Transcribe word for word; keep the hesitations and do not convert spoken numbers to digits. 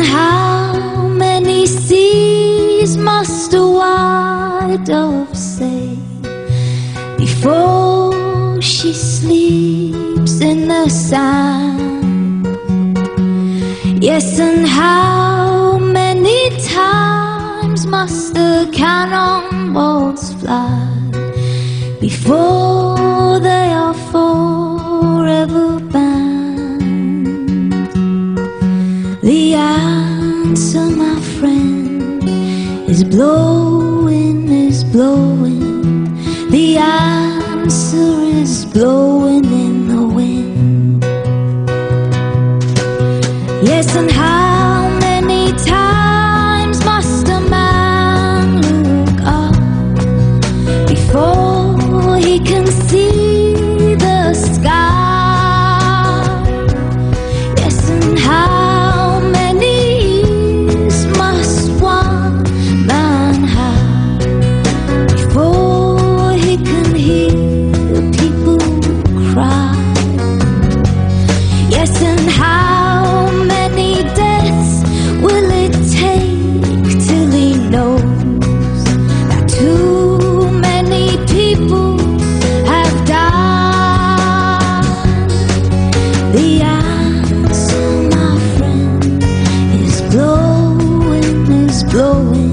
how many seas must a white dove sail before she sleeps in the sand? Yes, and how many times must the cannonballs fly before they are forever banned? The answer, my friend, is blowing, is blowing. The answer is blowing in the wind. Yes, and how many times must a man look up before he can see the sky? Yes, and how many years must one man have before he can hear people cry? Yes, and how many deaths will it take till he knows that too many people have died? The answer, my friend, is blowing, is blowing.